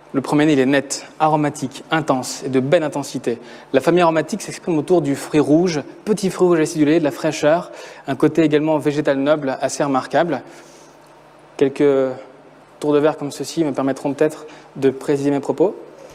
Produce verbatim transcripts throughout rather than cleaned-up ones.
Le premier, il est net, aromatique, intense et de belle intensité. La famille aromatique s'exprime autour du fruit rouge, petit fruit rouge acidulé, de la fraîcheur, un côté également végétal noble assez remarquable. Quelques tours de verre comme ceci me permettront peut-être de préciser mes propos.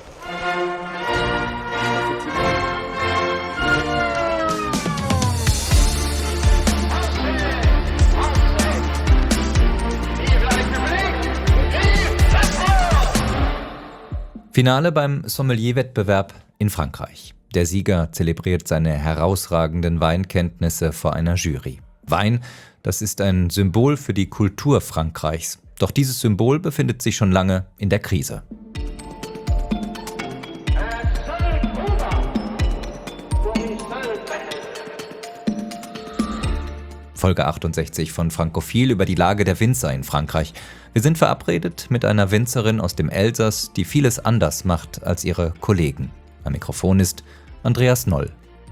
Finale beim Sommelier-Wettbewerb in Frankreich. Der Sieger zelebriert seine herausragenden Weinkenntnisse vor einer Jury. Wein, das ist ein Symbol für die Kultur Frankreichs. Doch dieses Symbol befindet sich schon lange in der Krise. Folge achtundsechzig von Frankophil über die Lage der Winzer in Frankreich. Wir sind verabredet mit einer Winzerin aus dem Elsass, die vieles anders macht als ihre Kollegen. Am Mikrofon ist Andreas Noll.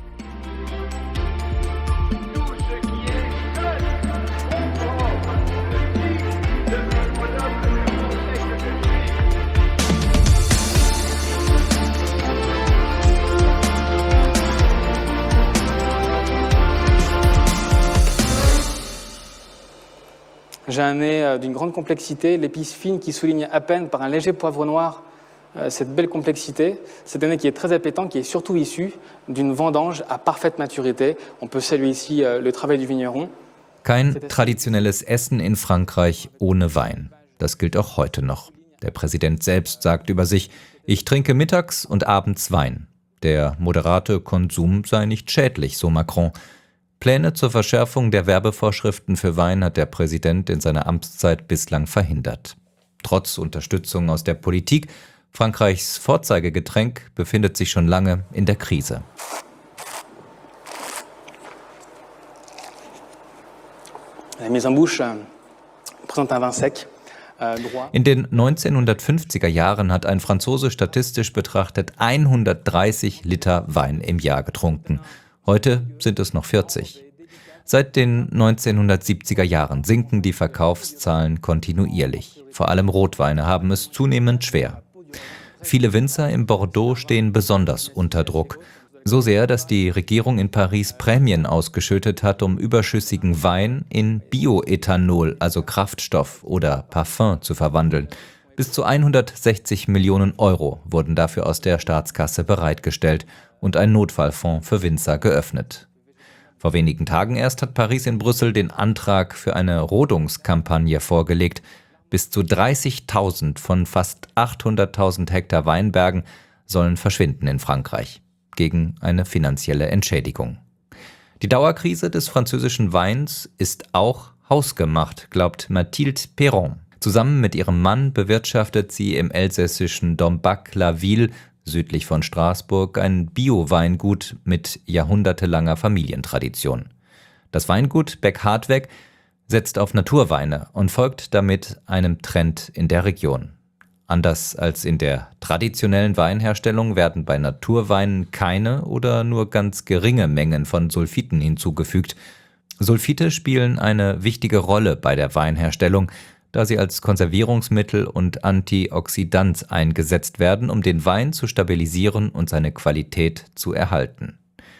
J'ai un nez d'une grande complexité, l'épice fine qui souligne à peine par un léger poivre noir cette belle complexité. C'est un nez qui est très appétant, qui est surtout issu d'une vendange à parfaite maturité. On peut saluer ici le travail du vigneron. Kein traditionelles Essen in Frankreich ohne Wein. Das gilt auch heute noch. Der Präsident selbst sagt über sich, ich trinke mittags und abends Wein. Der moderate Konsum sei nicht schädlich, so Macron. Pläne zur Verschärfung der Werbevorschriften für Wein hat der Präsident in seiner Amtszeit bislang verhindert. Trotz Unterstützung aus der Politik, Frankreichs Vorzeigegetränk befindet sich schon lange in der Krise. La mise en bouche présente un vin sec. In den neunzehnhundertfünfziger Jahren hat ein Franzose statistisch betrachtet hundertdreißig Liter Wein im Jahr getrunken. Heute sind es noch vierzig. Seit den neunzehnhundertsiebziger Jahren sinken die Verkaufszahlen kontinuierlich. Vor allem Rotweine haben es zunehmend schwer. Viele Winzer im Bordeaux stehen besonders unter Druck. So sehr, dass die Regierung in Paris Prämien ausgeschüttet hat, um überschüssigen Wein in Bioethanol, also Kraftstoff oder Parfum, zu verwandeln. Bis zu hundertsechzig Millionen Euro wurden dafür aus der Staatskasse bereitgestellt und ein Notfallfonds für Winzer geöffnet. Vor wenigen Tagen erst hat Paris in Brüssel den Antrag für eine Rodungskampagne vorgelegt. Bis zu dreißigtausend von fast achthunderttausend Hektar Weinbergen sollen verschwinden in Frankreich, gegen eine finanzielle Entschädigung. Die Dauerkrise des französischen Weins ist auch hausgemacht, glaubt Mathilde Perron. Zusammen mit ihrem Mann bewirtschaftet sie im elsässischen Dombac-la-Ville südlich von Straßburg ein Bio-Weingut mit jahrhundertelanger Familientradition. Das Weingut Beck-Hartweg setzt auf Naturweine und folgt damit einem Trend in der Region. Anders als in der traditionellen Weinherstellung werden bei Naturweinen keine oder nur ganz geringe Mengen von Sulfiten hinzugefügt. Sulfite spielen eine wichtige Rolle bei der Weinherstellung, da sie als Konservierungsmittel und Antioxidant eingesetzt werden, um den Wein zu stabilisieren und seine Qualität zu erhalten.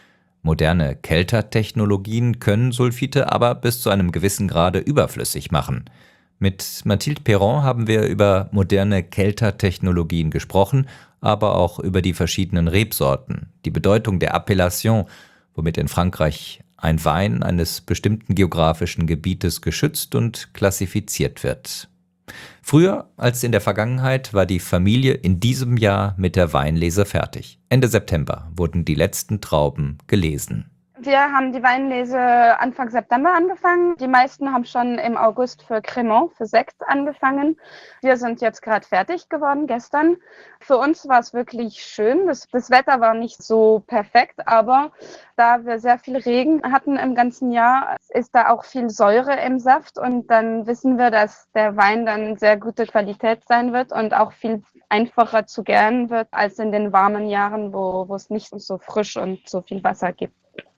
Moderne Keltertechnologien können Sulfite aber bis zu einem gewissen Grade überflüssig machen. Mit Mathilde Perron haben wir über moderne Keltertechnologien gesprochen, aber auch über die verschiedenen Rebsorten, die Bedeutung der Appellation, womit in Frankreich ein Wein eines bestimmten geografischen Gebietes geschützt und klassifiziert wird. Früher als in der Vergangenheit war die Familie in diesem Jahr mit der Weinlese fertig. Ende September wurden die letzten Trauben gelesen. Wir haben die Weinlese Anfang September angefangen. Die meisten haben schon im August für Crémant, für Sekt angefangen. Wir sind jetzt gerade fertig geworden, gestern. Für uns war es wirklich schön. Das, das Wetter war nicht so perfekt, aber da wir sehr viel Regen hatten im ganzen Jahr, ist da auch viel Säure im Saft. Und dann wissen wir, dass der Wein dann sehr gute Qualität sein wird und auch viel einfacher zu gären wird als in den warmen Jahren, wo, wo es nicht so frisch und so viel Wasser gibt.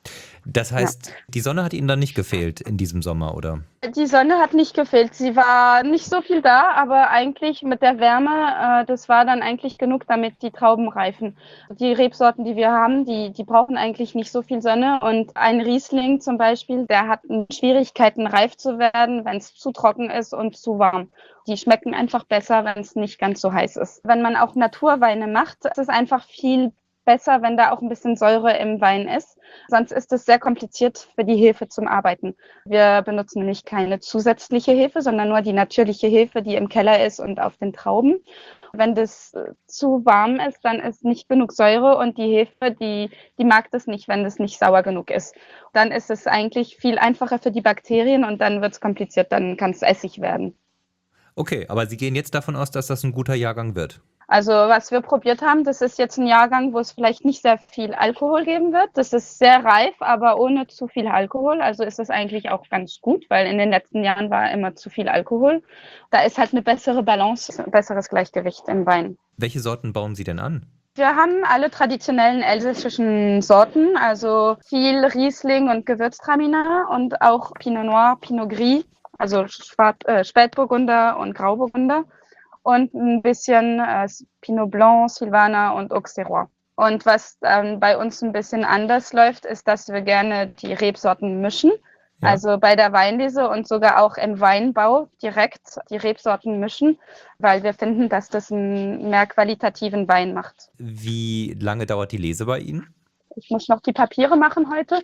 Das heißt, ja. Die Sonne hat Ihnen dann nicht gefehlt in diesem Sommer, oder? Die Sonne hat nicht gefehlt. Sie war nicht so viel da, aber eigentlich mit der Wärme, äh, das war dann eigentlich genug, damit die Trauben reifen. Die Rebsorten, die wir haben, die, die brauchen eigentlich nicht so viel Sonne. Und ein Riesling zum Beispiel, der hat Schwierigkeiten, reif zu werden, wenn es zu trocken ist und zu warm. Die schmecken einfach besser, wenn es nicht ganz so heiß ist. Wenn man auch Naturweine macht, ist es einfach viel besser, wenn da auch ein bisschen Säure im Wein ist. Sonst ist es sehr kompliziert für die Hefe zum Arbeiten. Wir benutzen nämlich keine zusätzliche Hefe, sondern nur die natürliche Hefe, die im Keller ist und auf den Trauben. Wenn das zu warm ist, dann ist nicht genug Säure und die Hefe, die, die mag das nicht, wenn das nicht sauer genug ist. Dann ist es eigentlich viel einfacher für die Bakterien und dann wird es kompliziert, dann kann es Essig werden. Okay, aber Sie gehen jetzt davon aus, dass das ein guter Jahrgang wird? Also was wir probiert haben, das ist jetzt ein Jahrgang, wo es vielleicht nicht sehr viel Alkohol geben wird. Das ist sehr reif, aber ohne zu viel Alkohol. Also ist es eigentlich auch ganz gut, weil in den letzten Jahren war immer zu viel Alkohol. Da ist halt eine bessere Balance, ein besseres Gleichgewicht im Wein. Welche Sorten bauen Sie denn an? Wir haben alle traditionellen elsässischen Sorten, also viel Riesling und Gewürztraminer und auch Pinot Noir, Pinot Gris, also Schwarz, äh, Spätburgunder und Grauburgunder. Und ein bisschen äh, Pinot Blanc, Silvaner und Auxerrois. Und was ähm, bei uns ein bisschen anders läuft, ist, dass wir gerne die Rebsorten mischen. Ja. Also bei der Weinlese und sogar auch im Weinbau direkt die Rebsorten mischen, weil wir finden, dass das einen mehr qualitativen Wein macht. Wie lange dauert die Lese bei Ihnen? Ich muss noch die Papiere machen heute,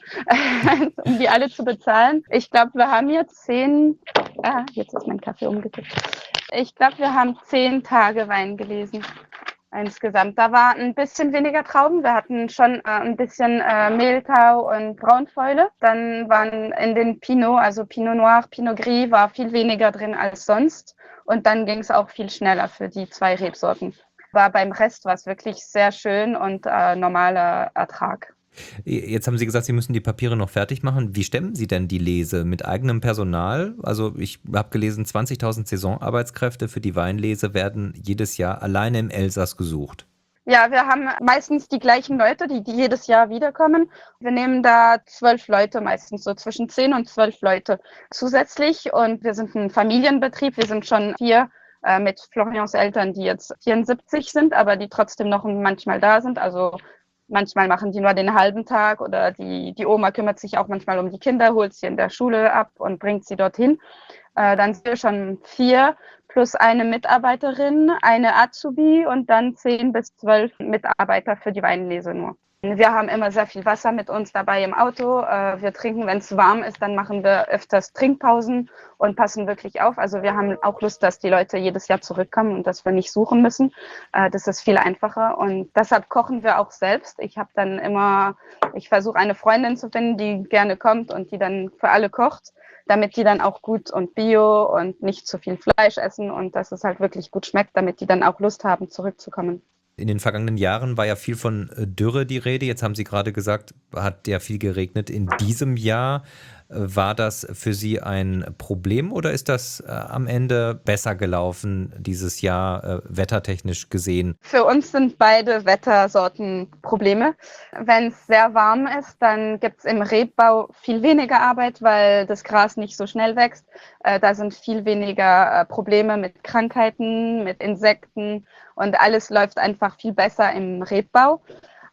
um die alle zu bezahlen. Ich glaube, wir haben jetzt zehn, ah, jetzt ist mein Kaffee umgekippt. Ich glaube, wir haben zehn Tage Wein gelesen insgesamt. Da war ein bisschen weniger Trauben. Wir hatten schon äh, ein bisschen äh, Mehltau und Braunfäule. Dann waren in den Pinot, also Pinot Noir, Pinot Gris, war viel weniger drin als sonst. Und dann ging es auch viel schneller für die zwei Rebsorten. War beim Rest war es wirklich sehr schön und äh, normaler Ertrag. Jetzt haben Sie gesagt, Sie müssen die Papiere noch fertig machen. Wie stemmen Sie denn die Lese? Mit eigenem Personal? Also ich habe gelesen, zwanzigtausend Saisonarbeitskräfte für die Weinlese werden jedes Jahr alleine im Elsass gesucht. Ja, wir haben meistens die gleichen Leute, die, die jedes Jahr wiederkommen. Wir nehmen da zwölf Leute, meistens so zwischen zehn und zwölf Leute zusätzlich. Und wir sind ein Familienbetrieb. Wir sind schon vier äh, mit Florians Eltern, die jetzt vierundsiebzig sind, aber die trotzdem noch manchmal da sind. Also manchmal machen die nur den halben Tag oder die, die Oma kümmert sich auch manchmal um die Kinder, holt sie in der Schule ab und bringt sie dorthin. Äh, dann sind wir schon vier plus eine Mitarbeiterin, eine Azubi und dann zehn bis zwölf Mitarbeiter für die Weinlese nur. Wir haben immer sehr viel Wasser mit uns dabei im Auto. Wir trinken, wenn es warm ist, dann machen wir öfters Trinkpausen und passen wirklich auf. Also wir haben auch Lust, dass die Leute jedes Jahr zurückkommen und dass wir nicht suchen müssen. Das ist viel einfacher und deshalb kochen wir auch selbst. Ich habe dann immer, ich versuche eine Freundin zu finden, die gerne kommt und die dann für alle kocht, damit die dann auch gut und bio und nicht zu viel Fleisch essen und dass es halt wirklich gut schmeckt, damit die dann auch Lust haben, zurückzukommen. In den vergangenen Jahren war ja viel von Dürre die Rede. Jetzt haben Sie gerade gesagt, hat ja viel geregnet. In diesem Jahr, war das für Sie ein Problem oder ist das äh, am Ende besser gelaufen dieses Jahr, äh, wettertechnisch gesehen? Für uns sind beide Wettersorten Probleme. Wenn es sehr warm ist, dann gibt es im Rebbau viel weniger Arbeit, weil das Gras nicht so schnell wächst. Äh, da sind viel weniger äh, Probleme mit Krankheiten, mit Insekten und alles läuft einfach viel besser im Rebbau.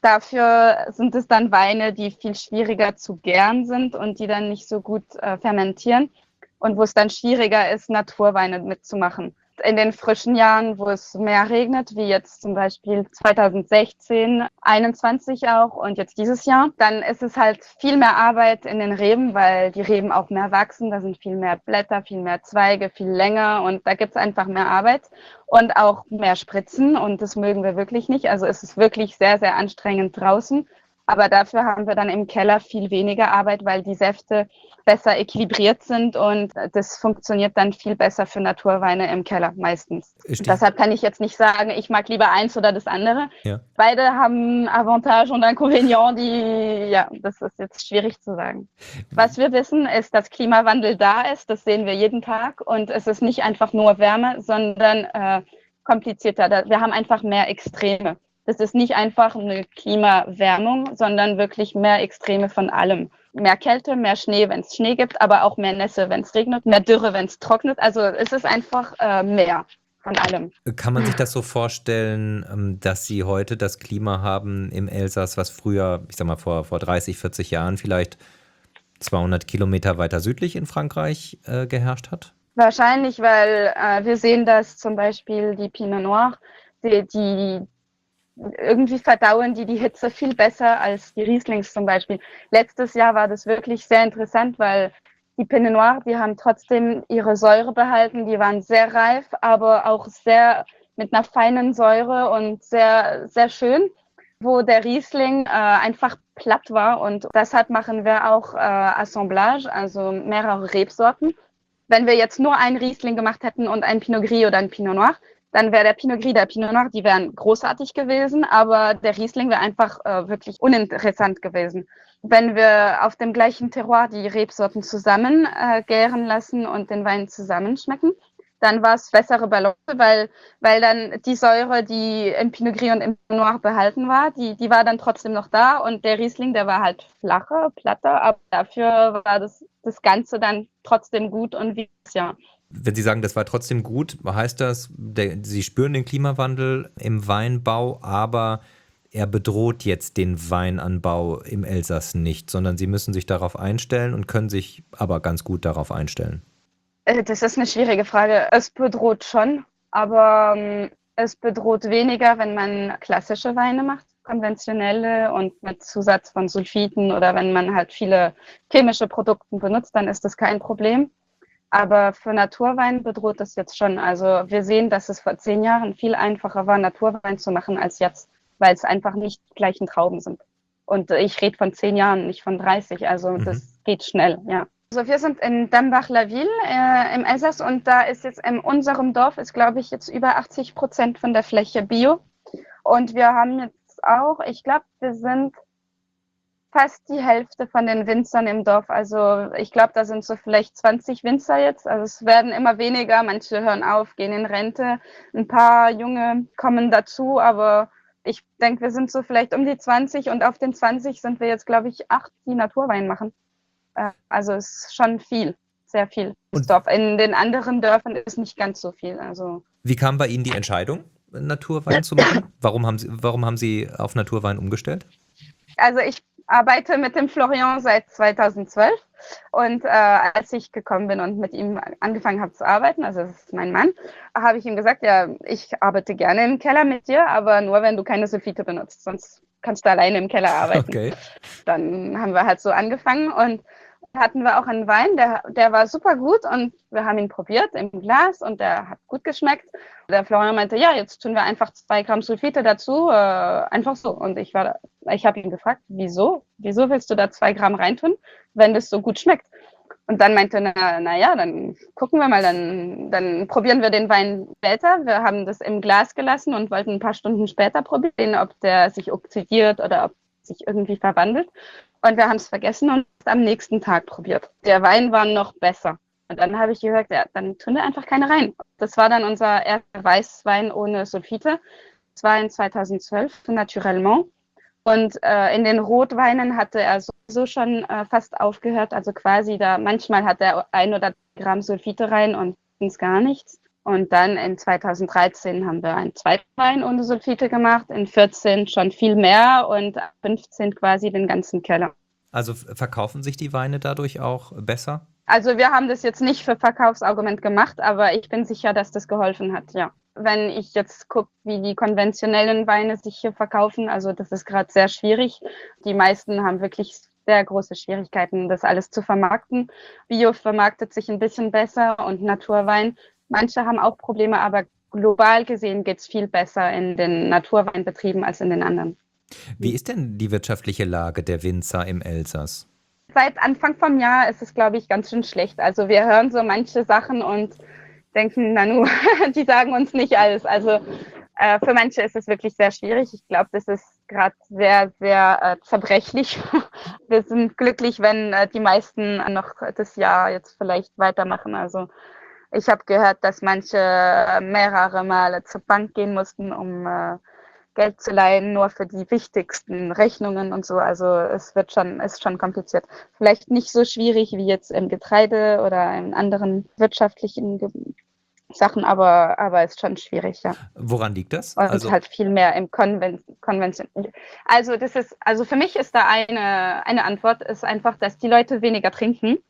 Dafür sind es dann Weine, die viel schwieriger zu gären sind und die dann nicht so gut äh, fermentieren und wo es dann schwieriger ist, Naturweine mitzumachen. In den frischen Jahren, wo es mehr regnet, wie jetzt zum Beispiel zweitausendsechzehn, einundzwanzig auch und jetzt dieses Jahr, dann ist es halt viel mehr Arbeit in den Reben, weil die Reben auch mehr wachsen, da sind viel mehr Blätter, viel mehr Zweige, viel länger und da gibt es einfach mehr Arbeit und auch mehr Spritzen und das mögen wir wirklich nicht. Also es ist wirklich sehr, sehr anstrengend draußen. Aber dafür haben wir dann im Keller viel weniger Arbeit, weil die Säfte besser equilibriert sind und das funktioniert dann viel besser für Naturweine im Keller meistens. Deshalb kann ich jetzt nicht sagen, ich mag lieber eins oder das andere. Ja. Beide haben Avantage und Inconvénient, die, ja, das ist jetzt schwierig zu sagen. Was wir wissen, ist, dass Klimawandel da ist, das sehen wir jeden Tag und es ist nicht einfach nur Wärme, sondern äh, komplizierter. Wir haben einfach mehr Extreme. Das ist nicht einfach eine Klimawärmung, sondern wirklich mehr Extreme von allem. mehr Kälte, mehr Schnee, wenn es Schnee gibt, aber auch mehr Nässe, wenn es regnet, mehr Dürre, wenn es trocknet. Also es ist einfach äh, mehr von allem. Kann man sich das so vorstellen, ähm, dass Sie heute das Klima haben im Elsass, was früher, ich sag mal vor, vor dreißig, vierzig Jahren vielleicht zweihundert Kilometer weiter südlich in Frankreich äh, geherrscht hat? Wahrscheinlich, weil äh, wir sehen, dass zum Beispiel die Pinot Noir, die, die irgendwie verdauen die die Hitze viel besser als die Rieslings zum Beispiel. Letztes Jahr war das wirklich sehr interessant, weil die Pinot Noir, die haben trotzdem ihre Säure behalten, die waren sehr reif, aber auch sehr mit einer feinen Säure und sehr, sehr schön, wo der Riesling äh, einfach platt war, und deshalb machen wir auch äh, Assemblage, also mehrere Rebsorten. Wenn wir jetzt nur einen Riesling gemacht hätten und ein Pinot Gris oder ein Pinot Noir, dann wäre der Pinot Gris, der Pinot Noir, die wären großartig gewesen, aber der Riesling wäre einfach äh, wirklich uninteressant gewesen. Wenn wir auf dem gleichen Terroir die Rebsorten zusammen äh, gären lassen und den Wein zusammenschmecken, dann war es bessere Balance, weil, weil dann die Säure, die im Pinot Gris und im Pinot Noir behalten war, die, die war dann trotzdem noch da, und der Riesling, der war halt flacher, platter, aber dafür war das, das Ganze dann trotzdem gut und wie ja. Wenn Sie sagen, das war trotzdem gut, heißt das, der, Sie spüren den Klimawandel im Weinbau, aber er bedroht jetzt den Weinanbau im Elsass nicht, sondern Sie müssen sich darauf einstellen und können sich aber ganz gut darauf einstellen. Das ist eine schwierige Frage. Es bedroht schon, aber ähm, es bedroht weniger, wenn man klassische Weine macht, konventionelle und mit Zusatz von Sulfiten, oder wenn man halt viele chemische Produkte benutzt, dann ist das kein Problem. Aber für Naturwein bedroht das jetzt schon. Also wir sehen, dass es vor zehn Jahren viel einfacher war, Naturwein zu machen als jetzt, weil es einfach nicht die gleichen Trauben sind. Und ich rede von zehn Jahren, nicht von dreißig. Also Mhm. das geht schnell, ja. Also wir sind in Dambach-la-Ville äh, im Elsass, und da ist jetzt in unserem Dorf, ist glaube ich jetzt über achtzig Prozent von der Fläche Bio. Und wir haben jetzt auch, ich glaube, wir sind fast die Hälfte von den Winzern im Dorf. Also ich glaube, da sind so vielleicht zwanzig Winzer jetzt. Also es werden immer weniger, manche hören auf, gehen in Rente. Ein paar Junge kommen dazu, aber ich denke, wir sind so vielleicht um die zwanzig, und auf den zwanzig sind wir jetzt, glaube ich, acht, die Naturwein machen. Also es ist schon viel, sehr viel. Und- Dorf. In den anderen Dörfern ist nicht ganz so viel. Also Wie kam bei Ihnen die Entscheidung, Naturwein zu machen? Warum haben Sie, warum haben Sie auf Naturwein umgestellt? Also ich arbeite mit dem Florian seit zweitausendzwölf, und äh, als ich gekommen bin und mit ihm angefangen habe zu arbeiten, also das ist mein Mann, habe ich ihm gesagt, ja, ich arbeite gerne im Keller mit dir, aber nur wenn du keine Sulfite benutzt, sonst kannst du alleine im Keller arbeiten. Okay. Dann haben wir halt so angefangen, und hatten wir auch einen Wein, der, der war super gut, und wir haben ihn probiert im Glas und der hat gut geschmeckt. Der Florian meinte, ja, jetzt tun wir einfach zwei Gramm Sulfite dazu, äh, einfach so. Und ich war, ich habe ihn gefragt, wieso? Wieso willst du da zwei Gramm reintun, wenn das so gut schmeckt? Und dann meinte er, na, na ja, dann gucken wir mal, dann, dann probieren wir den Wein später. Wir haben das im Glas gelassen und wollten ein paar Stunden später probieren, ob der sich oxidiert oder ob sich irgendwie verwandelt. Und wir haben es vergessen und am nächsten Tag probiert. Der Wein war noch besser. Und dann habe ich gesagt, ja, dann tun wir einfach keine rein. Das war dann unser erster Weißwein ohne Sulfite. Das war in zweitausendzwölf, Naturellement. Und äh, in den Rotweinen hatte er sowieso schon äh, fast aufgehört. Also quasi da, manchmal hat er ein oder zwei Gramm Sulfite rein und sonst gar nichts. Und dann in zweitausenddreizehn haben wir einen zweiten Wein ohne Sulfite gemacht, in vierzehn schon viel mehr und fünfzehn quasi den ganzen Keller. Also verkaufen sich die Weine dadurch auch besser? Also wir haben das jetzt nicht für Verkaufsargument gemacht, aber ich bin sicher, dass das geholfen hat, ja. Wenn ich jetzt gucke, wie die konventionellen Weine sich hier verkaufen, also das ist gerade sehr schwierig. Die meisten haben wirklich sehr große Schwierigkeiten, das alles zu vermarkten. Bio vermarktet sich ein bisschen besser und Naturwein. Manche haben auch Probleme, aber global gesehen geht es viel besser in den Naturweinbetrieben als in den anderen. Wie ist denn die wirtschaftliche Lage der Winzer im Elsass? Seit Anfang vom Jahr ist es, glaube ich, ganz schön schlecht. Also wir hören so manche Sachen und denken, na nu, die sagen uns nicht alles. Also äh, für manche ist es wirklich sehr schwierig. Ich glaube, das ist gerade sehr, sehr äh, zerbrechlich. Wir sind glücklich, wenn äh, die meisten noch das Jahr jetzt vielleicht weitermachen. Also ich habe gehört, dass manche mehrere Male zur Bank gehen mussten, um äh, Geld zu leihen, nur für die wichtigsten Rechnungen und so. Also es wird schon, ist schon kompliziert. Vielleicht nicht so schwierig wie jetzt im Getreide oder in anderen wirtschaftlichen Ge- Sachen, aber, aber ist schon schwierig, ja. Woran liegt das? Und Also, halt viel mehr im Konven Konvention. Also das ist, also für mich ist da eine, eine Antwort, ist einfach, dass die Leute weniger trinken,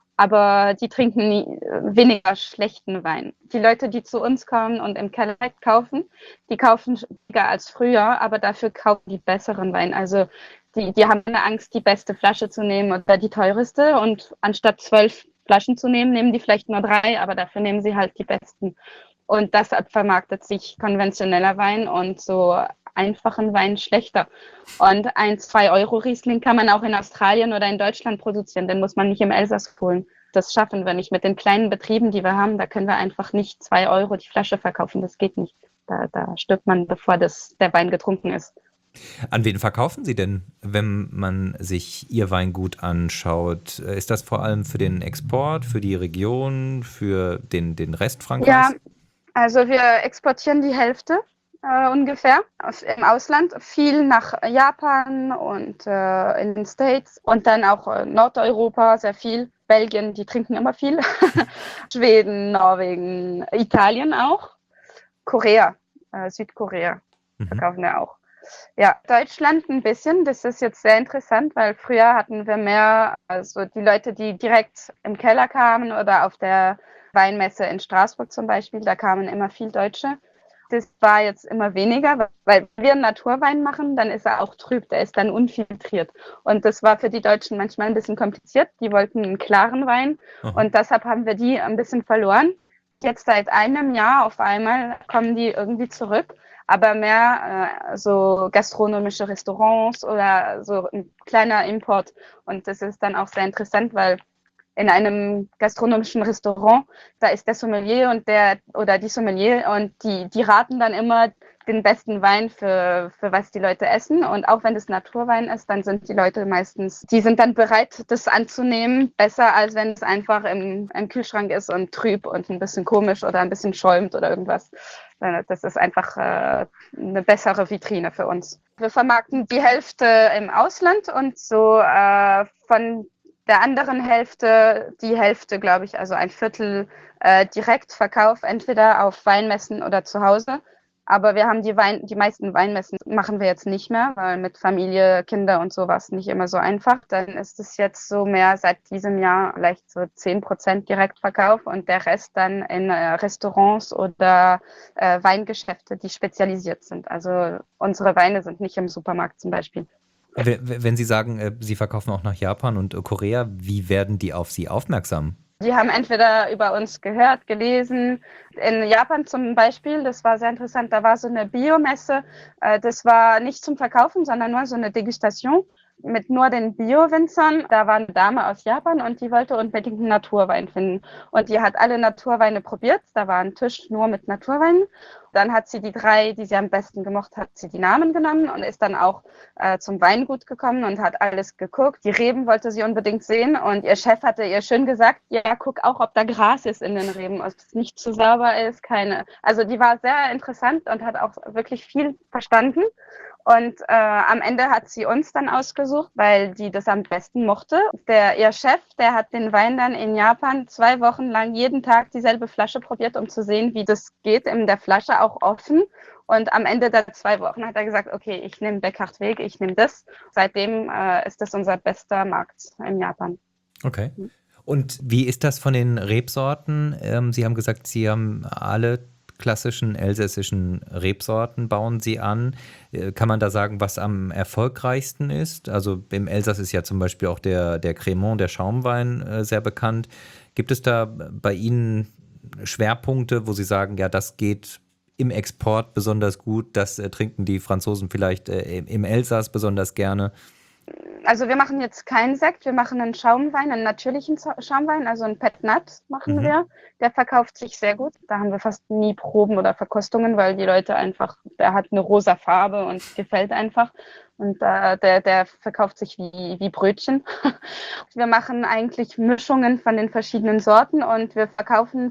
aber die trinken nie, weniger schlechten Wein. Die Leute, die zu uns kommen und im Keller kaufen, die kaufen weniger als früher, aber dafür kaufen die besseren Wein. Also die, die haben keine Angst, die beste Flasche zu nehmen oder die teureste, und anstatt zwölf Flaschen zu nehmen, nehmen die vielleicht nur drei, aber dafür nehmen sie halt die besten. Und deshalb vermarktet sich konventioneller Wein und so einfachen Wein schlechter. Und ein zwei Euro Riesling kann man auch in Australien oder in Deutschland produzieren, den muss man nicht im Elsass holen. Das schaffen wir nicht mit den kleinen Betrieben, die wir haben. Da können wir einfach nicht zwei Euro die Flasche verkaufen. Das geht nicht. Da, da stirbt man, bevor das, der Wein getrunken ist. an wen verkaufen Sie denn, wenn man sich Ihr Weingut anschaut? Ist das vor allem für den Export, für die Region, für den, den Rest Frankreichs? Ja, also wir exportieren die Hälfte äh, ungefähr aus, im Ausland, viel nach Japan und äh, in den States und dann auch äh, Nordeuropa, sehr viel. Belgien, die trinken immer viel. Schweden, Norwegen, Italien auch. Korea, äh, Südkorea Mhm. verkaufen wir auch. Ja, Deutschland ein bisschen. Das ist jetzt sehr interessant, weil früher hatten wir mehr, also die Leute, die direkt im Keller kamen oder auf der Weinmesse in Straßburg zum Beispiel, da kamen immer viel Deutsche. Das war jetzt immer weniger, weil wir einen Naturwein machen, dann ist er auch trüb, der ist dann unfiltriert. Und das war für die Deutschen manchmal ein bisschen kompliziert. Die wollten einen klaren Wein Aha. und deshalb haben wir die ein bisschen verloren. Jetzt seit einem Jahr auf einmal kommen die irgendwie zurück, aber mehr äh, so gastronomische Restaurants oder so ein kleiner Import. Und das ist dann auch sehr interessant, weil in einem gastronomischen Restaurant, da ist der Sommelier und der oder die Sommelier und die, die raten dann immer den besten Wein für, für was die Leute essen. Und auch wenn es Naturwein ist, dann sind die Leute meistens, die sind dann bereit, das anzunehmen, besser als wenn es einfach im, im Kühlschrank ist und trüb und ein bisschen komisch oder ein bisschen schäumt oder irgendwas. Das ist einfach äh, eine bessere Vitrine für uns. Wir vermarkten die Hälfte im Ausland und so äh, von der anderen Hälfte, die Hälfte, glaube ich, also ein Viertel äh, Direktverkauf, entweder auf Weinmessen oder zu Hause. Aber wir haben die, Wein, die meisten Weinmessen machen wir jetzt nicht mehr, weil mit Familie, Kinder und sowas nicht immer so einfach. Dann ist es jetzt so mehr seit diesem Jahr vielleicht so zehn Prozent Direktverkauf und der Rest dann in äh, Restaurants oder äh, Weingeschäfte, die spezialisiert sind. Also unsere Weine sind nicht im Supermarkt zum Beispiel. W- w- Wenn Sie sagen, äh, Sie verkaufen auch nach Japan und äh, Korea, wie werden die auf Sie aufmerksam? Die haben entweder über uns gehört, gelesen. In Japan zum Beispiel, das war sehr interessant, da war so eine Biomesse. Äh, Das war nicht zum Verkaufen, sondern nur so eine Degustation mit nur den Bio-Winzern. Da war eine Dame aus Japan und die wollte unbedingt einen Naturwein finden. Und die hat alle Naturweine probiert. Da war ein Tisch nur mit Naturweinen. Dann hat sie die drei, die sie am besten gemocht hat, sie die Namen genommen und ist dann auch äh, zum Weingut gekommen und hat alles geguckt. Die Reben wollte sie unbedingt sehen und ihr Chef hatte ihr schön gesagt, ja, guck auch, ob da Gras ist in den Reben, ob es nicht zu sauber ist, keine. Also die war sehr interessant und hat auch wirklich viel verstanden. Und äh, am Ende hat sie uns dann ausgesucht, weil die das am besten mochte. Der, ihr Chef, der hat den Wein dann in Japan zwei Wochen lang jeden Tag dieselbe Flasche probiert, um zu sehen, wie das geht, in der Flasche auch offen. Und am Ende der zwei Wochen hat er gesagt, okay, ich nehme Beckhardt Weg, ich nehme das. Seitdem äh, ist das unser bester Markt in Japan. Okay. Und wie ist das von den Rebsorten? Ähm, Sie haben gesagt, Sie haben alle klassischen elsässischen Rebsorten bauen Sie an. Äh, Kann man da sagen, was am erfolgreichsten ist? Also im Elsass ist ja zum Beispiel auch der, der Crémant, der Schaumwein, äh, sehr bekannt. Gibt es da bei Ihnen Schwerpunkte, wo Sie sagen, ja, das geht im Export besonders gut, das äh, trinken die Franzosen vielleicht äh, im im Elsass besonders gerne? Also wir machen jetzt keinen Sekt, wir machen einen Schaumwein, einen natürlichen Za- Schaumwein, also einen Pet Nat machen Mhm. wir. Der verkauft sich sehr gut. Da haben wir fast nie Proben oder Verkostungen, weil die Leute einfach, der hat eine rosa Farbe und gefällt einfach. Und äh, der, der verkauft sich wie, wie Brötchen. Wir machen eigentlich Mischungen von den verschiedenen Sorten und wir verkaufen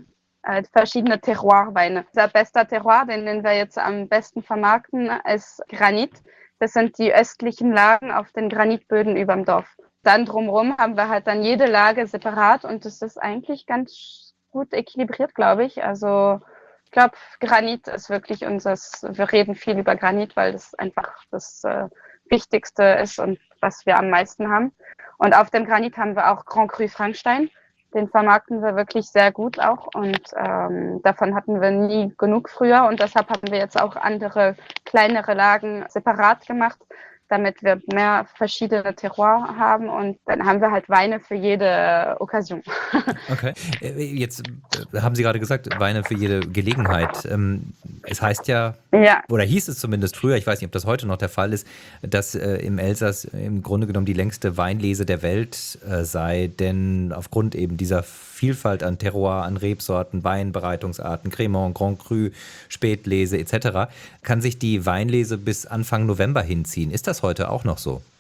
äh, verschiedene Terroir-Weine. Unser bester Terroir, den, den wir jetzt am besten vermarkten, ist Granit. Das sind die östlichen Lagen auf den Granitböden überm Dorf. Dann drumherum haben wir halt dann jede Lage separat und das ist eigentlich ganz gut equilibriert, glaube ich. Also ich glaube, Granit ist wirklich unseres, wir reden viel über Granit, weil das einfach das äh, Wichtigste ist und was wir am meisten haben. Und auf dem Granit haben wir auch Grand Cru Frankenstein. Den vermarkten wir wirklich sehr gut auch und ähm, davon hatten wir nie genug früher und deshalb haben wir jetzt auch andere kleinere Lagen separat gemacht, damit wir mehr verschiedene Terroir haben und dann haben wir halt Weine für jede Occasion. Okay, jetzt haben Sie gerade gesagt, Weine für jede Gelegenheit. Es heißt ja, ja, oder hieß es zumindest früher, ich weiß nicht, ob das heute noch der Fall ist, dass im Elsass im Grunde genommen die längste Weinlese der Welt sei, denn aufgrund eben dieser Vielfalt an Terroir, an Rebsorten, Weinbereitungsarten, Crémant, Grand Cru, Spätlese et cetera, kann sich die Weinlese bis Anfang November hinziehen. Ist das heute auch noch so?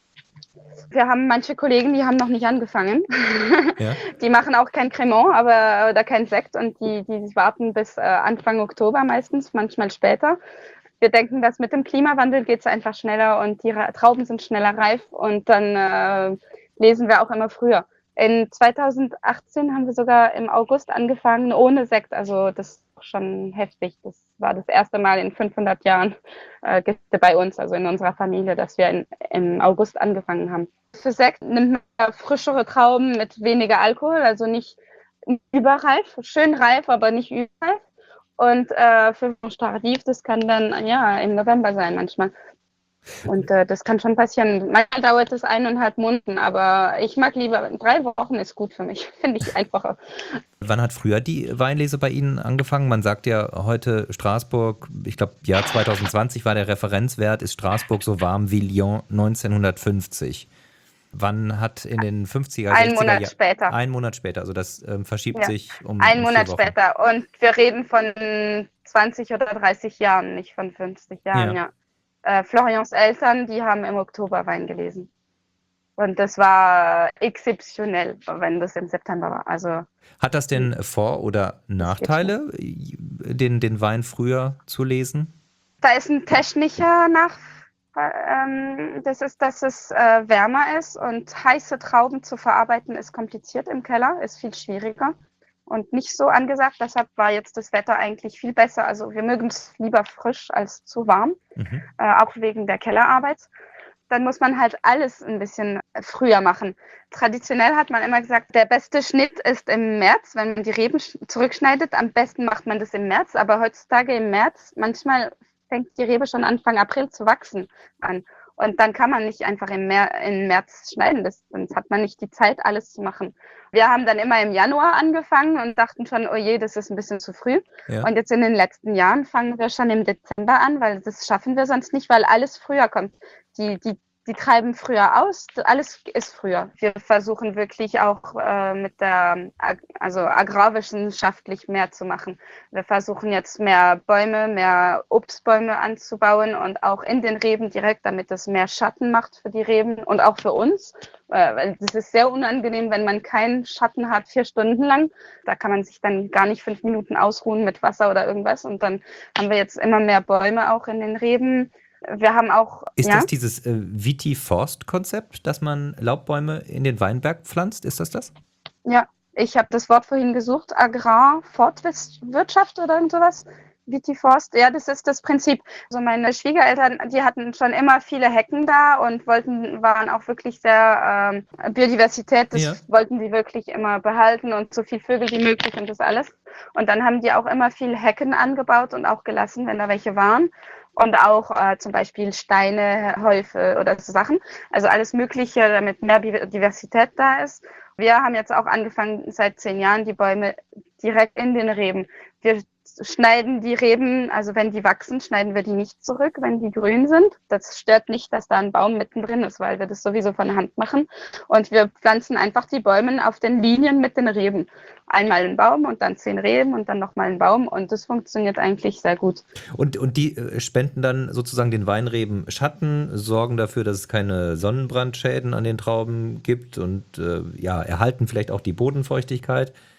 Wir haben manche Kollegen, die haben noch nicht angefangen. Ja. Die machen auch kein Crémant, aber oder kein Sekt und die, die warten bis äh, Anfang Oktober meistens, manchmal später. Wir denken, dass mit dem Klimawandel geht es einfach schneller und die Trauben sind schneller reif und dann äh, lesen wir auch immer früher. In zweitausendachtzehn haben wir sogar im August angefangen ohne Sekt, also das ist schon heftig. Das war das erste Mal in fünfhundert Jahren äh, bei uns, also in unserer Familie, dass wir in, im August angefangen haben. Für Sekt nimmt man frischere Trauben mit weniger Alkohol, also nicht überreif, schön reif, aber nicht überreif. Und äh, für Tardiv, das kann dann ja im November sein manchmal. Und äh, das kann schon passieren. Manchmal dauert es eineinhalb Monate, aber ich mag lieber, drei Wochen ist gut für mich, finde ich einfacher. Wann hat früher die Weinlese bei Ihnen angefangen? Man sagt ja heute Straßburg, ich glaube Jahr zwanzig zwanzig war der Referenzwert, ist Straßburg so warm wie Lyon neunzehnhundertfünfzig. Wann hat in den fünfziger, Ein sechziger Monat Jahren? später. Ein Monat später, also das ähm, verschiebt Ja. sich um Ein um Monat vier Wochen. später. Und wir reden von zwanzig oder dreißig Jahren, nicht von fünfzig Jahren, Ja. ja. Äh, Florians Eltern, die haben im Oktober Wein gelesen. Und das war exzeptionell, wenn das im September war. Also Hat das denn Vor- oder Nachteile, den, den Wein früher zu lesen? da ist ein technischer Nach ähm, das ist, dass es äh, wärmer ist und heiße Trauben zu verarbeiten ist kompliziert im Keller, ist viel schwieriger und nicht so angesagt. Deshalb war jetzt das Wetter eigentlich viel besser. Also wir mögen es lieber frisch als zu warm, Mhm. äh, auch wegen der Kellerarbeit. Dann muss man halt alles ein bisschen früher machen. Traditionell hat man immer gesagt, der beste Schnitt ist im März, wenn man die Reben zurückschneidet. Am besten macht man das im März, aber heutzutage im März, manchmal fängt die Rebe schon Anfang April zu wachsen an. Und dann kann man nicht einfach im, Mer im März schneiden, das, sonst hat man nicht die Zeit, alles zu machen. Wir haben dann immer im Januar angefangen und dachten schon, oh je, das ist ein bisschen zu früh. Ja. Und jetzt in den letzten Jahren fangen wir schon im Dezember an, weil das schaffen wir sonst nicht, weil alles früher kommt. Die, die, die treiben früher aus, alles ist früher. Wir versuchen wirklich auch äh, mit der, also agrarwissenschaftlich mehr zu machen. Wir versuchen jetzt mehr Bäume, mehr Obstbäume anzubauen und auch in den Reben direkt, damit es mehr Schatten macht für die Reben und auch für uns. Äh, weil es ist sehr unangenehm, wenn man keinen Schatten hat, vier Stunden lang. Da kann man sich dann gar nicht fünf Minuten ausruhen mit Wasser oder irgendwas. Und dann haben wir jetzt immer mehr Bäume auch in den Reben. Wir haben auch. Ist ja? das dieses äh, Viti-Forst-Konzept, dass man Laubbäume in den Weinberg pflanzt? Ist das das? Ja, ich habe das Wort vorhin gesucht, Agrarforstwirtschaft oder irgend sowas. Vitiforst, ja, das ist das Prinzip. Also meine Schwiegereltern, die hatten schon immer viele Hecken da und wollten, waren auch wirklich sehr ähm, Biodiversität, das Ja. wollten die wirklich immer behalten und so viel Vögel wie möglich und das alles. Und dann haben die auch immer viel Hecken angebaut und auch gelassen, wenn da welche waren. Und auch äh, zum Beispiel Steine, Häufe oder so Sachen. Also alles Mögliche, damit mehr Biodiversität da ist. Wir haben jetzt auch angefangen, seit zehn Jahren die Bäume direkt in den Reben. Wir schneiden die Reben, also wenn die wachsen, schneiden wir die nicht zurück, wenn die grün sind. Das stört nicht, dass da ein Baum mittendrin ist, weil wir das sowieso von Hand machen. Und wir pflanzen einfach die Bäume auf den Linien mit den Reben. Einmal ein Baum und dann zehn Reben und dann nochmal ein Baum. Und das funktioniert eigentlich sehr gut. Und, und die äh, spenden dann sozusagen den Weinreben Schatten, sorgen dafür, dass es keine Sonnenbrandschäden an den Trauben gibt und äh, ja, erhalten vielleicht auch die Bodenfeuchtigkeit.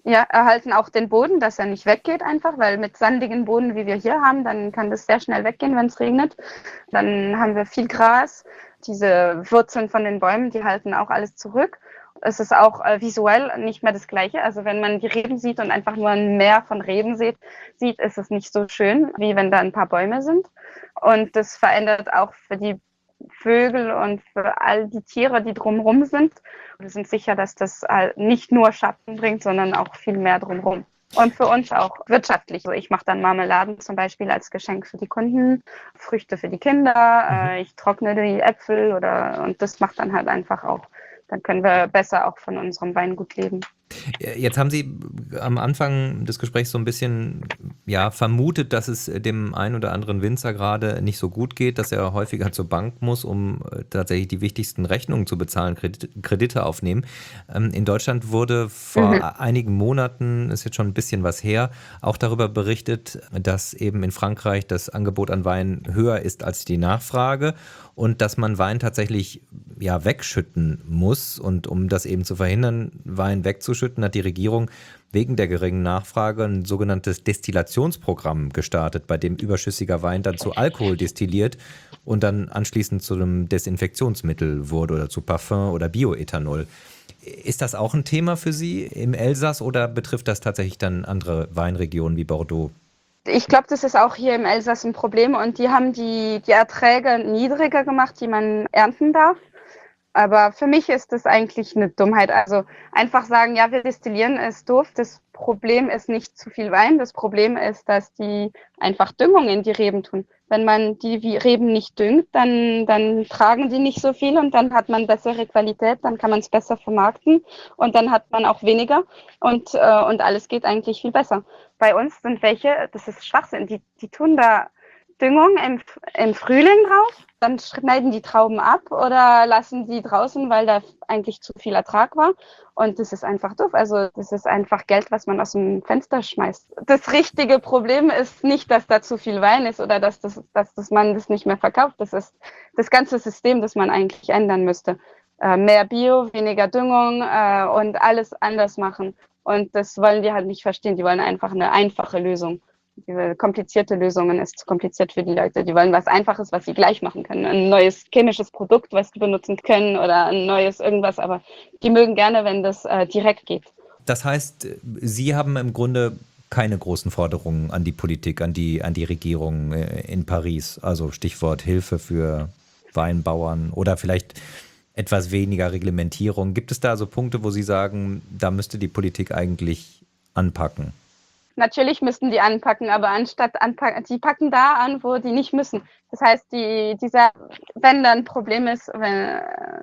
Ja, erhalten auch den Boden, dass er nicht weggeht einfach, weil mit sandigen Boden, wie wir hier haben, dann kann das sehr schnell weggehen, wenn es regnet. Dann haben wir viel Gras. Diese Wurzeln von den Bäumen, die halten auch alles zurück. Es ist auch äh, visuell nicht mehr das Gleiche. Also wenn man die Reben sieht und einfach nur ein Meer von Reben sieht, sieht, ist es nicht so schön, wie wenn da ein paar Bäume sind. Und das verändert auch für die Vögel und für all die Tiere, die drumherum sind. Wir sind sicher, dass das nicht nur Schatten bringt, sondern auch viel mehr drumherum. Und für uns auch wirtschaftlich. Also ich mache dann Marmeladen zum Beispiel als Geschenk für die Kunden, Früchte für die Kinder, mhm. ich trockne die Äpfel oder und das macht dann halt einfach auch. Dann können wir besser auch von unserem Weingut leben. Jetzt haben Sie am Anfang des Gesprächs so ein bisschen ja, vermutet, dass es dem einen oder anderen Winzer gerade nicht so gut geht, dass er häufiger zur Bank muss, um tatsächlich die wichtigsten Rechnungen zu bezahlen, Kredite aufnehmen. In Deutschland wurde vor mhm. einigen Monaten, ist jetzt schon ein bisschen was her, auch darüber berichtet, dass eben in Frankreich das Angebot an Wein höher ist als die Nachfrage und dass man Wein tatsächlich ja, wegschütten muss. Und um das eben zu verhindern, Wein wegzuschütten, hat die Regierung wegen der geringen Nachfrage ein sogenanntes Destillationsprogramm gestartet, bei dem überschüssiger Wein dann zu Alkohol destilliert und dann anschließend zu einem Desinfektionsmittel wurde oder zu Parfum oder Bioethanol. Ist das auch ein Thema für Sie im Elsass oder betrifft das tatsächlich dann andere Weinregionen wie Bordeaux? Ich glaube, das ist auch hier im Elsass ein Problem und die haben die, die Erträge niedriger gemacht, die man ernten darf. Aber für mich ist das eigentlich eine Dummheit. Also einfach sagen, ja, wir destillieren, ist doof. Das Problem ist nicht zu viel Wein. Das Problem ist, dass die einfach Düngung in die Reben tun. Wenn man die Reben nicht düngt, dann, dann tragen die nicht so viel und dann hat man bessere Qualität, dann kann man es besser vermarkten und dann hat man auch weniger und, äh, und alles geht eigentlich viel besser. Bei uns sind welche, das ist Schwachsinn, die, die tun da Düngung im, im Frühling drauf, dann schneiden die Trauben ab oder lassen die draußen, weil da eigentlich zu viel Ertrag war. Und das ist einfach doof. Also das ist einfach Geld, was man aus dem Fenster schmeißt. Das richtige Problem ist nicht, dass da zu viel Wein ist oder dass, das, dass das man das nicht mehr verkauft. Das ist das ganze System, das man eigentlich ändern müsste. Äh, mehr Bio, weniger Düngung äh, und alles anders machen. Und das wollen die halt nicht verstehen. Die wollen einfach eine einfache Lösung. Diese komplizierte Lösungen ist zu kompliziert für die Leute. Die wollen was Einfaches, was sie gleich machen können. Ein neues chemisches Produkt, was die benutzen können oder ein neues irgendwas. Aber die mögen gerne, wenn das äh, direkt geht. Das heißt, Sie haben im Grunde keine großen Forderungen an die Politik, an die, an die Regierung in Paris. Also Stichwort Hilfe für Weinbauern oder vielleicht etwas weniger Reglementierung. Gibt es da also Punkte, wo Sie sagen, da müsste die Politik eigentlich anpacken? Natürlich müssten die anpacken, aber anstatt anpacken, die packen da an, wo die nicht müssen. Das heißt, die, dieser, wenn da ein Problem ist, wenn, äh,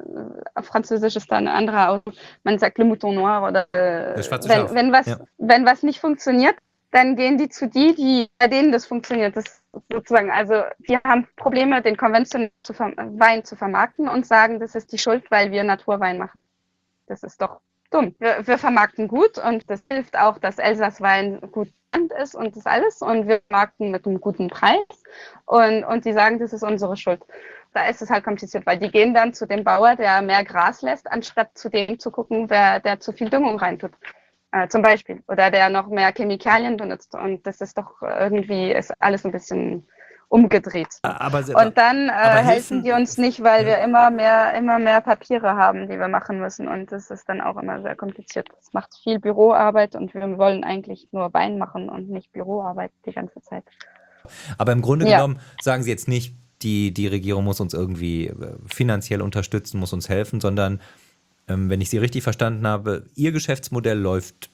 auf Französisch ist da ein anderer Ausdruck, man sagt le mouton noir oder äh, wenn, wenn, was, ja. wenn was nicht funktioniert, dann gehen die zu die, die bei denen das funktioniert. Das sozusagen, also wir haben Probleme, den konventionellen Wein zu vermarkten und sagen, das ist die Schuld, weil wir Naturwein machen. Das ist doch dumm. Wir, wir vermarkten gut und das hilft auch, dass Elsass-Wein gut bekannt ist und das alles und wir vermarkten mit einem guten Preis und, und die sagen, das ist unsere Schuld. Da ist es halt kompliziert, weil die gehen dann zu dem Bauer, der mehr Gras lässt, anstatt zu dem zu gucken, wer der zu viel Düngung reintut. Äh, zum Beispiel. Oder der noch mehr Chemikalien benutzt und das ist doch irgendwie, ist alles ein bisschen umgedreht. Aber, und dann äh, helfen die uns nicht, weil ja. wir immer mehr, immer mehr Papiere haben, die wir machen müssen. Und das ist dann auch immer sehr kompliziert. Es macht viel Büroarbeit und wir wollen eigentlich nur Wein machen und nicht Büroarbeit die ganze Zeit. Aber im Grunde ja. genommen sagen Sie jetzt nicht, die, die Regierung muss uns irgendwie finanziell unterstützen, muss uns helfen, sondern ähm, wenn ich Sie richtig verstanden habe, Ihr Geschäftsmodell läuft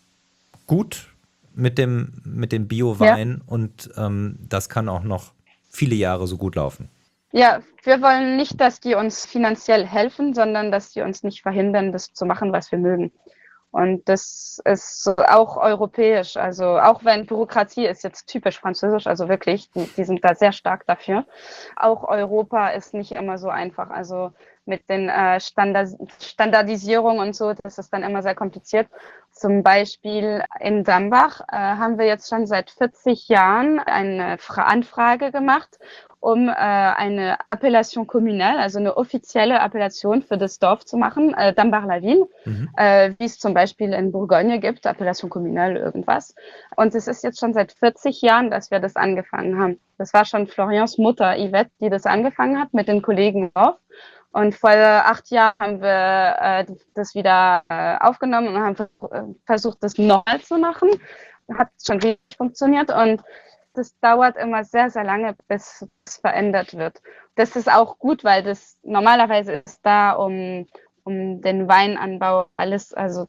gut mit dem, mit dem Bio-Wein ja. und ähm, das kann auch noch viele Jahre so gut laufen. Ja, wir wollen nicht, dass die uns finanziell helfen, sondern dass die uns nicht verhindern, das zu machen, was wir mögen. Und das ist auch europäisch. Also auch wenn Bürokratie ist jetzt typisch französisch, also wirklich, die, die sind da sehr stark dafür. Auch Europa ist nicht immer so einfach. Also mit den äh, Standard Standardisierungen und so, das ist dann immer sehr kompliziert. Zum Beispiel in Dambach äh, haben wir jetzt schon seit vierzig Jahren eine Anfrage gemacht, um äh, eine Appellation communale, also eine offizielle Appellation für das Dorf zu machen, äh, Dambar-la-Ville, mhm. äh, wie es zum Beispiel in Bourgogne gibt, Appellation communale irgendwas. Und es ist jetzt schon seit vierzig Jahren, dass wir das angefangen haben. Das war schon Florians Mutter, Yvette, die das angefangen hat mit den Kollegen im Dorf. Und vor acht Jahren haben wir äh, das wieder äh, aufgenommen und haben versucht, das normal zu machen. Hat schon richtig funktioniert und das dauert immer sehr, sehr lange, bis es verändert wird. Das ist auch gut, weil das normalerweise ist da, um, um den Weinanbau alles also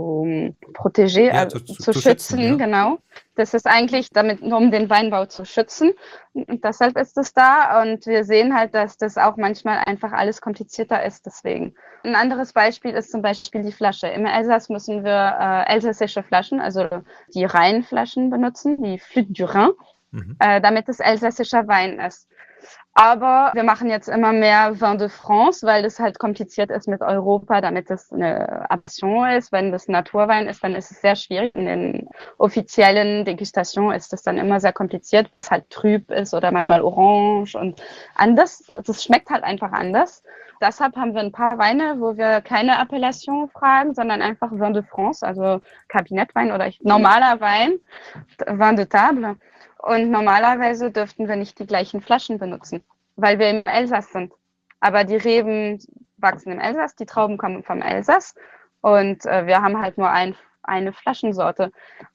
zu protéger, ja, zu, zu, zu, zu schützen, schützen ja. Genau. Das ist eigentlich damit, um den Weinbau zu schützen. Und deshalb ist es da. Und wir sehen halt, dass das auch manchmal einfach alles komplizierter ist deswegen. Ein anderes Beispiel ist zum Beispiel die Flasche. Im Elsass müssen wir äh, elsässische Flaschen, also die Rheinflaschen benutzen, die Flûte du Rhin, mhm. äh, damit es elsässischer Wein ist. Aber wir machen jetzt immer mehr Vin de France, weil das halt kompliziert ist mit Europa, damit das eine Appellation ist. Wenn das Naturwein ist, dann ist es sehr schwierig. In den offiziellen Degustationen ist das dann immer sehr kompliziert, weil es halt trüb ist oder manchmal orange und anders. Das schmeckt halt einfach anders. Deshalb haben wir ein paar Weine, wo wir keine Appellation fragen, sondern einfach Vin de France, also Kabinettwein oder normaler Wein, Vin de Table. Und normalerweise dürften wir nicht die gleichen Flaschen benutzen, weil wir im Elsass sind. Aber die Reben wachsen im Elsass, die Trauben kommen vom Elsass und äh, wir haben halt nur ein, eine Flaschensorte.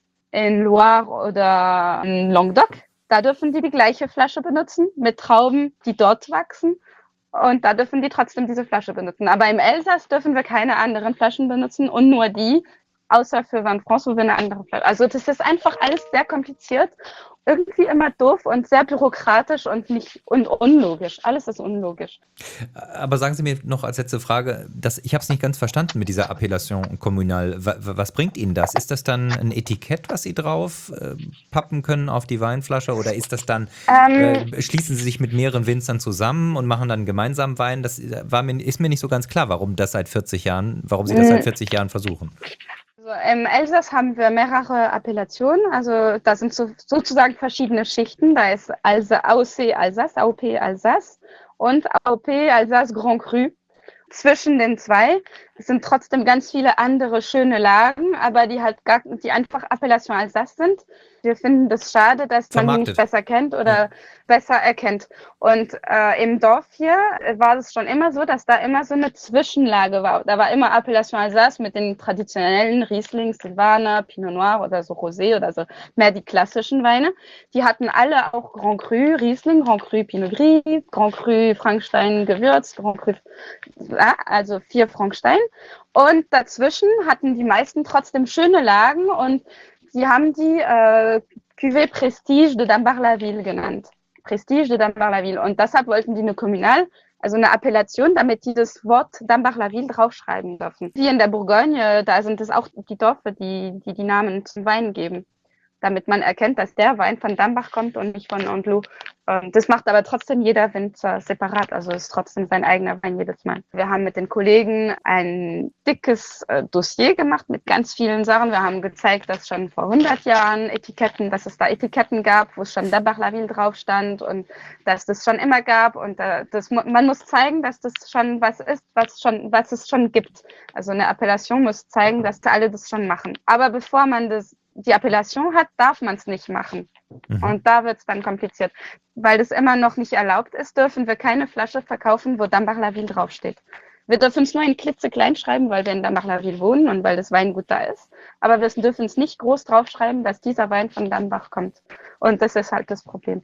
In Loire oder in Languedoc, da dürfen die die gleiche Flasche benutzen mit Trauben, die dort wachsen. Und da dürfen die trotzdem diese Flasche benutzen. Aber im Elsass dürfen wir keine anderen Flaschen benutzen und nur die, außer für Vin de France, wo wir eine andere Flasche. Also das ist einfach alles sehr kompliziert, irgendwie immer doof und sehr bürokratisch und nicht und unlogisch. Alles ist unlogisch. Aber sagen Sie mir noch als letzte Frage, das, ich habe es nicht ganz verstanden mit dieser Appellation communale. Was bringt Ihnen das? Ist das dann ein Etikett, was Sie drauf äh, pappen können auf die Weinflasche? Oder ist das dann, ähm, äh, schließen Sie sich mit mehreren Winzern zusammen und machen dann gemeinsam Wein? Das war mir, ist mir nicht so ganz klar, warum das seit vierzig Jahren, warum Sie das seit vierzig Jahren versuchen. Also im Elsass haben wir mehrere Appellationen, also da sind so, sozusagen verschiedene Schichten. Da ist also A O C Alsace, A O P Alsace und A O P Alsace Grand Cru. Zwischen den zwei sind trotzdem ganz viele andere schöne Lagen, aber die halt gar, die einfach Appellation Alsace sind. Wir finden das schade, dass man die nicht besser kennt oder ja. besser erkennt. Und äh, im Dorf hier war es schon immer so, dass da immer so eine Zwischenlage war. Da war immer Appellation Alsace mit den traditionellen Riesling, Silvaner, Pinot Noir oder so Rosé oder so, mehr die klassischen Weine. Die hatten alle auch Grand Cru Riesling, Grand Cru Pinot Gris, Grand Cru Frankenstein Gewürz, Grand Cru, ja, also vier Frankenstein. Und dazwischen hatten die meisten trotzdem schöne Lagen und die haben die äh, Cuvée Prestige de Dambar-la-Ville genannt. Prestige de Dambar-la-Ville. Und deshalb wollten die eine Communale, also eine Appellation, damit die das Wort Dambar-la-Ville draufschreiben dürfen. Wie in der Bourgogne, da sind es auch die Dörfer, die die, die Namen zum Wein geben, damit man erkennt, dass der Wein von Dambach kommt und nicht von Andelot. Das macht aber trotzdem jeder Winzer separat, also ist trotzdem sein eigener Wein jedes Mal. Wir haben mit den Kollegen ein dickes äh, Dossier gemacht mit ganz vielen Sachen. Wir haben gezeigt, dass schon vor hundert Jahren Etiketten, dass es da Etiketten gab, wo es schon Dambar-la-Ville drauf stand und dass das schon immer gab und äh, das, man muss zeigen, dass das schon was ist, was schon, was es schon gibt. Also eine Appellation muss zeigen, dass da alle das schon machen. Aber bevor man das die Appellation hat, darf man es nicht machen. Mhm. Und da wird es dann kompliziert. Weil das immer noch nicht erlaubt ist, dürfen wir keine Flasche verkaufen, wo Dambar-la-Ville draufsteht. Wir dürfen es nur in klitzeklein schreiben, weil wir in Dambar-la-Ville wohnen und weil das Weingut da ist. Aber wir dürfen es nicht groß draufschreiben, dass dieser Wein von Dambach kommt. Und das ist halt das Problem.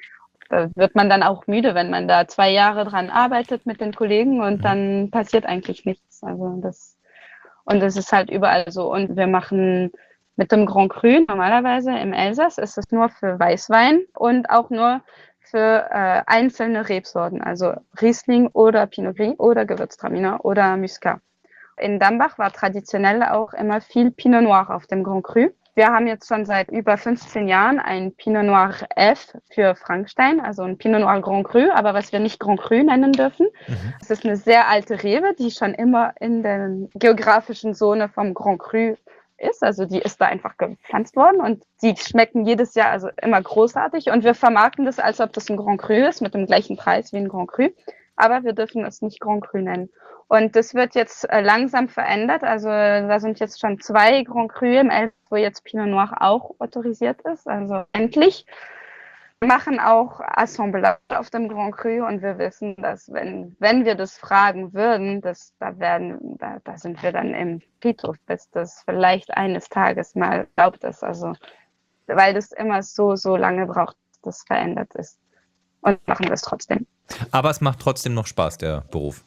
Da wird man dann auch müde, wenn man da zwei Jahre dran arbeitet mit den Kollegen und mhm. dann passiert eigentlich nichts. Also das, und das ist halt überall so. Und wir machen mit dem Grand Cru normalerweise im Elsass ist es nur für Weißwein und auch nur für äh, einzelne Rebsorten, also Riesling oder Pinot Gris oder Gewürztraminer oder Muscat. In Dambach war traditionell auch immer viel Pinot Noir auf dem Grand Cru. Wir haben jetzt schon seit über fünfzehn Jahren ein Pinot Noir F für Frankenstein, also ein Pinot Noir Grand Cru, aber was wir nicht Grand Cru nennen dürfen. Mhm. Das ist eine sehr alte Rebe, die schon immer in der geografischen Zone vom Grand Cru ist. Also die ist da einfach gepflanzt worden und die schmecken jedes Jahr also immer großartig. Und wir vermarkten das, als ob das ein Grand Cru ist, mit dem gleichen Preis wie ein Grand Cru. Aber wir dürfen es nicht Grand Cru nennen. Und das wird jetzt äh, langsam verändert. Also da sind jetzt schon zwei Grand Cru im Elsass, wo jetzt Pinot Noir auch autorisiert ist. Also endlich. Wir machen auch Assemblage auf dem Grand Cru und wir wissen, dass wenn, wenn wir das fragen würden, dass, da, werden, da, da sind wir dann im Friedhof, bis das vielleicht eines Tages mal erlaubt ist. Also, weil das immer so, so lange braucht, bis das verändert ist. Und machen wir es trotzdem. Aber es macht trotzdem noch Spaß, der Beruf.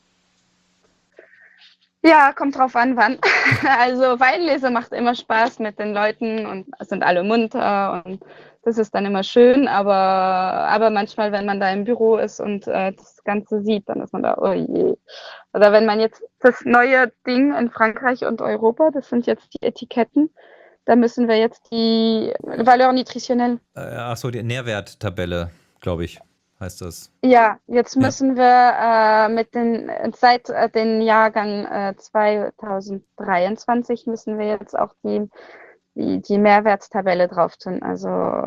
Ja, kommt drauf an, wann. Also Weinlese macht immer Spaß mit den Leuten und sind alle munter und das ist dann immer schön, aber, aber manchmal, wenn man da im Büro ist und äh, das Ganze sieht, dann ist man da, oh je. Oder wenn man jetzt das neue Ding in Frankreich und Europa, das sind jetzt die Etiketten, da müssen wir jetzt die Valeur nutritionnelle. Äh, Achso, die Nährwerttabelle, glaube ich, heißt das. Ja, jetzt müssen ja. wir äh, mit den, seit äh, den Jahrgang äh, zwanzig dreiundzwanzig müssen wir jetzt auch die Die, die Mehrwerttabelle drauf tun, also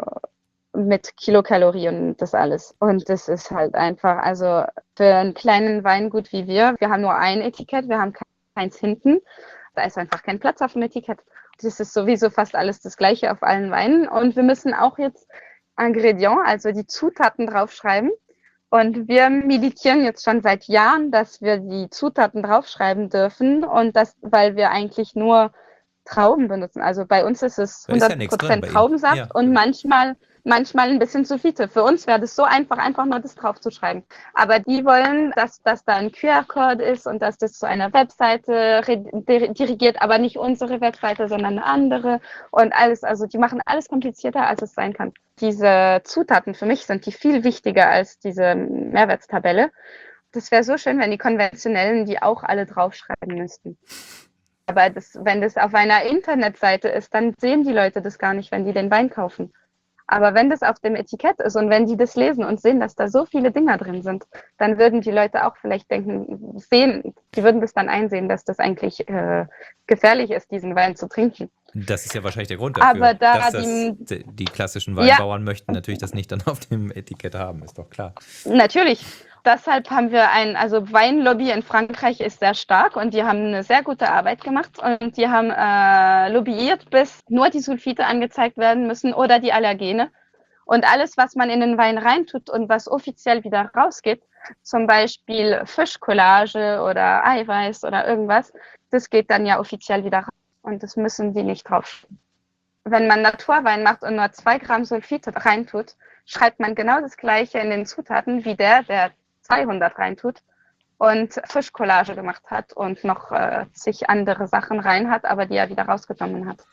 mit Kilokalorien und das alles. Und das ist halt einfach, also für einen kleinen Weingut wie wir, wir haben nur ein Etikett, wir haben keins hinten, da ist einfach kein Platz auf dem Etikett. Das ist sowieso fast alles das Gleiche auf allen Weinen und wir müssen auch jetzt Ingredient, also die Zutaten draufschreiben. Und wir militieren jetzt schon seit Jahren, dass wir die Zutaten draufschreiben dürfen und das, weil wir eigentlich nur Trauben benutzen. Also bei uns ist es hundert Prozent ja Traubensaft ja. und manchmal, manchmal ein bisschen Sulfite. Für uns wäre das so einfach, einfach nur das draufzuschreiben. Aber die wollen, dass, dass da ein Q R-Code ist und dass das zu einer Webseite dirigiert, aber nicht unsere Webseite, sondern eine andere und alles. Also die machen alles komplizierter, als es sein kann. Diese Zutaten für mich sind die viel wichtiger als diese Mehrwerttabelle. Das wäre so schön, wenn die konventionellen die auch alle draufschreiben müssten. Aber das, wenn das auf einer Internetseite ist, dann sehen die Leute das gar nicht, wenn die den Wein kaufen. Aber wenn das auf dem Etikett ist und wenn die das lesen und sehen, dass da so viele Dinger drin sind, dann würden die Leute auch vielleicht denken, sehen, die würden das dann einsehen, dass das eigentlich äh, gefährlich ist, diesen Wein zu trinken. Das ist ja wahrscheinlich der Grund dafür, Aber da dass das, die, die klassischen Weinbauern ja. möchten natürlich das nicht dann auf dem Etikett haben, ist doch klar. Natürlich. Deshalb haben wir ein, also Weinlobby in Frankreich ist sehr stark und die haben eine sehr gute Arbeit gemacht und die haben äh, lobbyiert, bis nur die Sulfite angezeigt werden müssen oder die Allergene. Und alles, was man in den Wein reintut und was offiziell wieder rausgeht, zum Beispiel Fischcollage oder Eiweiß oder irgendwas, das geht dann ja offiziell wieder raus und das müssen die nicht drauf. Wenn man Naturwein macht und nur zwei Gramm Sulfite reintut, schreibt man genau das Gleiche in den Zutaten wie der, der zweihundert reintut und Fischcollage gemacht hat und noch äh, zig andere Sachen rein hat, aber die er wieder rausgenommen hat.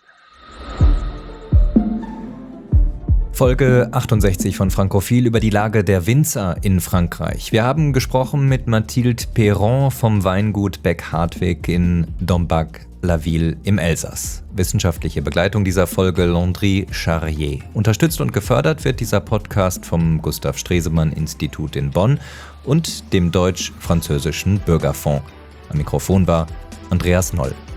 Folge achtundsechzig von Frankophil über die Lage der Winzer in Frankreich. Wir haben gesprochen mit Mathilde Perron vom Weingut Beck-Hartwig in Dombasle-la-Ville im Elsass. Wissenschaftliche Begleitung dieser Folge Landry Charrier. Unterstützt und gefördert wird dieser Podcast vom Gustav Stresemann Institut in Bonn und dem Deutsch-Französischen Bürgerfonds. Am Mikrofon war Andreas Noll.